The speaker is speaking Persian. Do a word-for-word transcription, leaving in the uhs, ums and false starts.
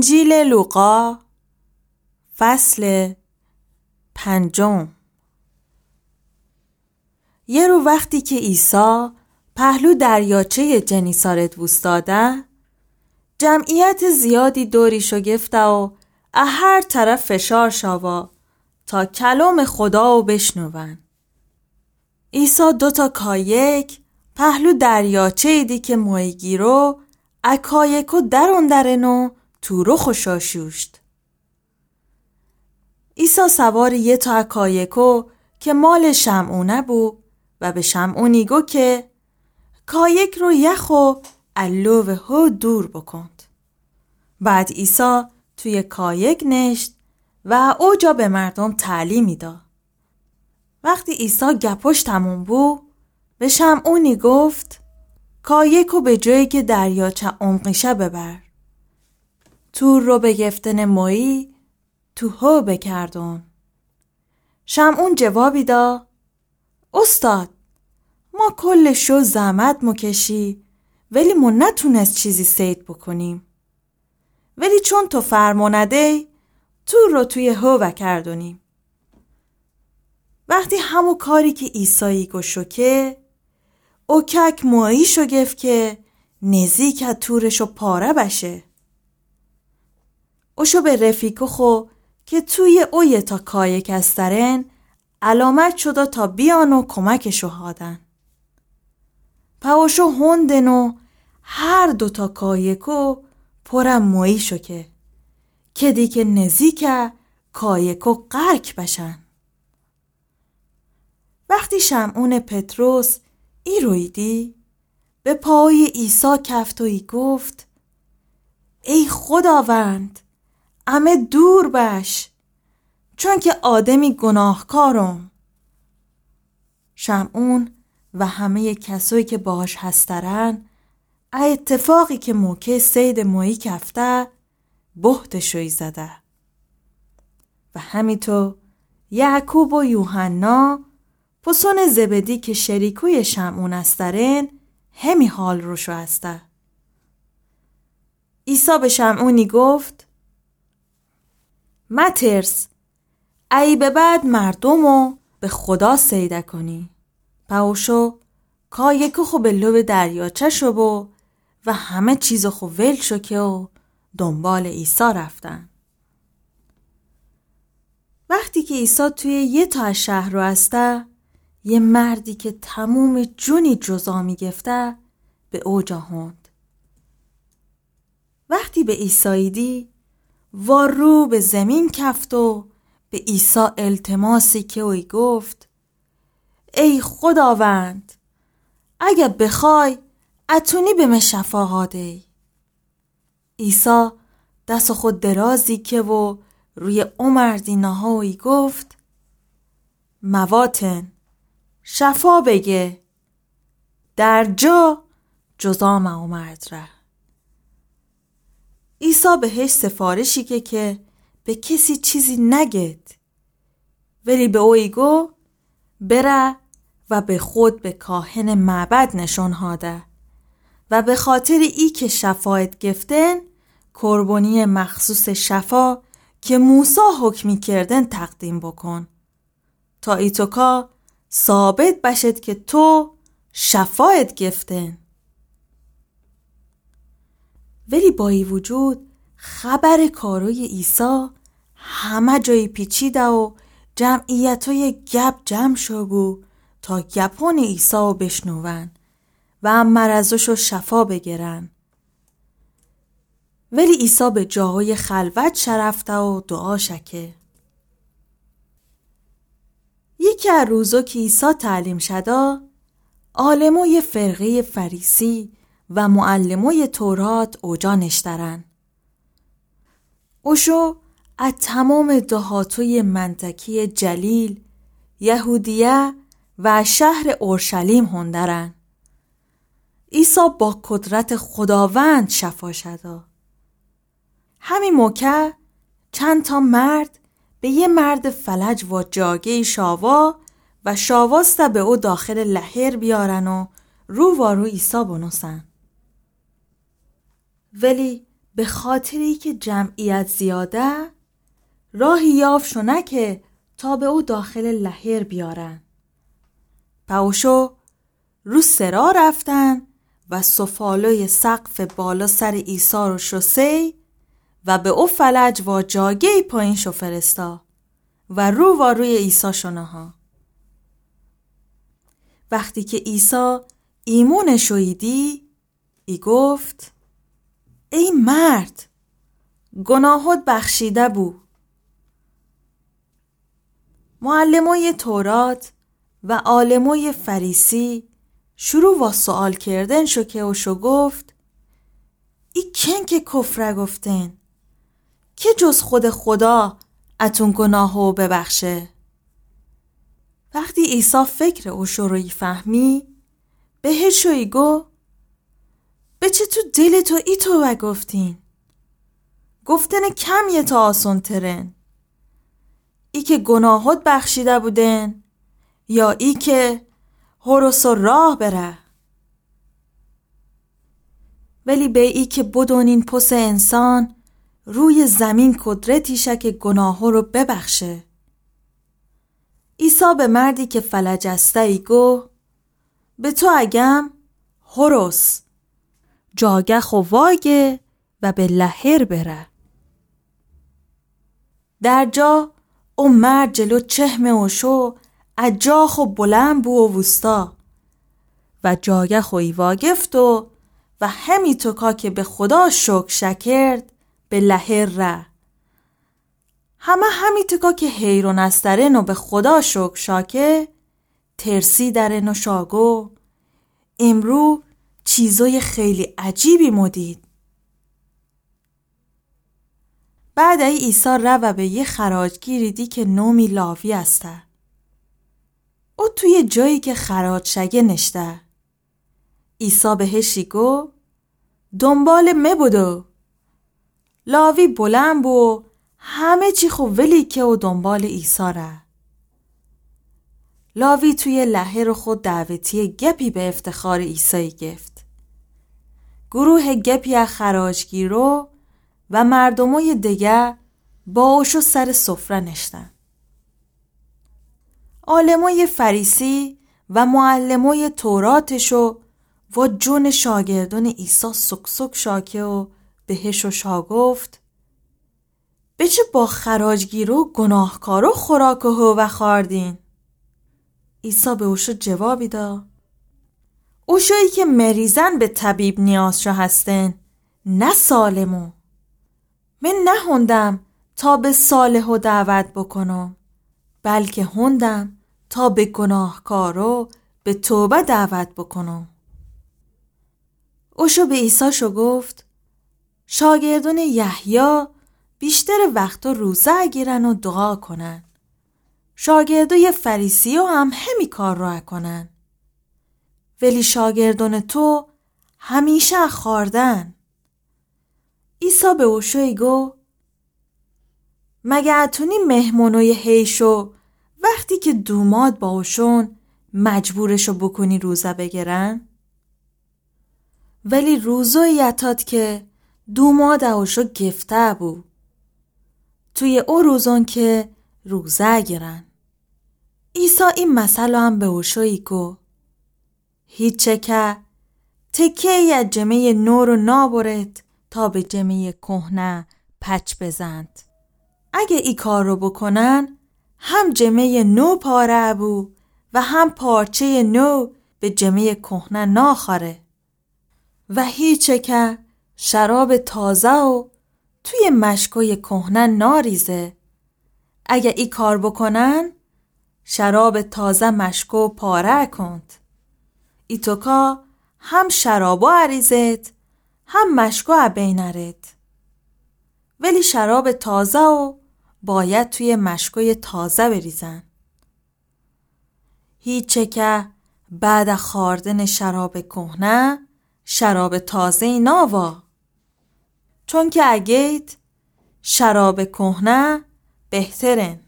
انجیل لوقا فصل پنجم. یه رو وقتی که عیسی پهلو دریاچه جنیسارت وستاده، جمعیت زیادی دوری شگفته و اه هر طرف فشار شاوا تا کلام خدا و بشنون. عیسی دوتا کایک پهلو دریاچه دی که مویگی رو اکایکو درون درنو تو رو خوشاشوشت. عیسی سوار یه تا اکایکو که مال شمعونه بو و به شمعونی گو که کایک رو یخو الوه هو دور بکند. بعد عیسی توی کایک نشت و اوجا به مردم تعلیمی دا. وقتی عیسی گپش تموم بو به شمعونی گفت کایکو به جایی که دریاچه عمقیشه ببر. تور رو به گفتن مویی تو هو بکردون. شمعون جوابی دا استاد ما کل شو زحمت مکشی ولی ما نتونست چیزی سید بکنیم. ولی چون تو فرمانده تور رو توی هو بکردونیم. وقتی همو کاری که عیسی گوشو که او کک مویی شو گفت که نزیک تورشو پاره بشه. اوشو به رفیقو خو که توی اوی تا کایک استرن علامت شده تا بیانو کمکشو هادن. پاوشو هندنو هر دوتا کایکو پرم مویی شو که که دیگه نزیک کایکو غرق بشن. وقتی شمعون پتروس ای رویدی به پای عیسی کفت و ای گفت ای خداوند امه دور بش چون که آدمی گناهکارم. شمعون و همه کسایی که باهاش هسترن اتفاقی که موقع سید مویی کفته بهتشوی زده و همینطور یعقوب و یوحنا پسون زبدی که شریکوی شمعون استرن همی حال روشو هسته. عیسی به شمعونی گفت مترس ای به بعد مردمو به خدا سیده کنی. پاوشو کایکو خو به لب دریاچه شو بو و همه چیزو خو ول شو که و دنبال عیسی رفتن. وقتی که عیسی توی یه تا از شهر رو هسته یه مردی که تموم جونی جزا می گفته به اوجا هوند. وقتی به عیسی دی وارو به زمین کفت و به عیسی التماسی که اوی گفت ای خداوند اگه بخوای اتونی به من شفا هاده. عیسی دست خود درازی که و روی عمر دیناهایی گفت مواتن شفا بگه در جا جزام اومد ره. عیسی بهش سفارشی که که به کسی چیزی نگید ولی به اوی گو بره و به خود به کاهن معبد نشون هاده و به خاطر ای که شفاعت گفتن قربانی مخصوص شفا که موسی حکمی کردن تقدیم بکن تا ایتوکا ثابت بشد که تو شفاعت گفتن. ولی با ای وجود خبر کاروی عیسی همه جای پیچیده و جمعیتای گپ جمع شو بو تا گپون عیسی رو بشنون و مرضشو شفا بگیرن. ولی عیسی به جاهای خلوت شرفته و دعا شکه. یکی از روزو که عیسی تعلیم شده عالموی فرقه فریسی و معلموی تورات اوجا نشترن. اوشو از تمام دهاتوی منطقی جلیل، یهودیه و شهر اورشلیم هندرن. عیسی با قدرت خداوند شفا شده. همین موقع چند تا مرد به یه مرد فلج و جاگه شاوا و شاواسته به او داخل لحر بیارن و رو وارو عیسی بنوسن. ولی به خاطری که جمعیت زیاده راهی یافت شنکه تا به او داخل لحر بیارن. پاوشو رو سرا رفتن و سفالوی سقف بالا سر عیسی رو شسی و به او فلج و جاگهی پایین شو فرستا و رو و روی عیسی شونه ها. وقتی که عیسی ایمون شویدی ای گفت ای مرد گناهت بخشیده بو. معلمای تورات و عالمای فریسی شروع و سوال کردن شو که او شو گفت ای کن که کفره گفتن که جز خود خدا اتون گناهو ببخشه. وقتی عیسی فکر او شو روی فهمی بهش شوی گو به چه تو دل تو ای تو و گفتین گفتن کم یه تا آسون ترن ای که گناهات بخشیده بودن یا ای که هرس و راه بره. ولی به ای که بدونین پس انسان روی زمین قدرتیشه که گناهو رو ببخشه. عیسی به مردی که فلجسته ای گو به تو اگم هرس جاگه خو واگه و به لحر بره. در جا او مرد جلو چهم او شو اجا خو بلند بو و وستا و جاگه خوی واگفت و و همی تو کا که به خدا شکر شکرد به لحر ره. همه همی تو کا که حیرون استرن و به خدا شکر شاکه ترسی درن و شاگو امرو چیزای خیلی عجیبی مدید. بعد ای عیسی رو و به یه خراجگیری دی که نومی لاوی هسته. او توی جایی که خراج شگه نشته. عیسی بهشی گو دنبال مه بودو. لاوی بلند بو همه چی خو ولی که او دنبال عیسی ره. لاوی توی لحر خود دعوتی گپی به افتخار عیسی گفت. گروه گپی از خراجگیرو و مردمای دیگه با اوشو سر سفره نشتن. عالمای فریسی و معلمای توراتشو و جون شاگردان عیسی سک سک شاکه و بهشو شا گفت به چه با خراجگیرو گناهکارو خوراک و هو و خاردین؟ عیسی به اوشو جوابی دا اوشویی که مریضن به طبیب نیازشو هستن نه سالمو. من نه هندم تا به صالحو دعوت بکنم بلکه هندم تا به گناهکارو به توبه دعوت بکنم. اوشو به عیسی شو گفت شاگردان یحیی بیشتر وقتا روزه گیرن و دعا کنن. شاگردای فریسیو هم همی کار را کنن. ولی شاگردان تو همیشه خاردن. عیسی به اوشوی گو مگه اتونی مهمونوی هیشو وقتی که دوماد با اوشون مجبورشو بکنی روزه بگیرن؟ ولی روزو یتاد که دوماد اوشو گفته بو. توی او روزون که روزه گیرن. عیسی این مسئله هم به اوشوی گو هیچه که تکه ی جمعه نو رو نابرد تا به جمعه کهنه پچ بزند. اگه ای کار رو بکنن هم جمعه نو پاره بو و هم پارچه نو به جمعه کهنه ناخاره. و هیچه که شراب تازه و توی مشکوی کهنه ناریزه. اگه ای کار بکنن شراب تازه مشکو پاره کند. ای توکا هم شرابو عریزت هم مشکو عبینرد. ولی شراب تازه و باید توی مشکوی تازه بریزن. هیچه که بعد خاردن شراب کهنه شراب تازه ناوا. چون که اگید شراب کهنه بهترن.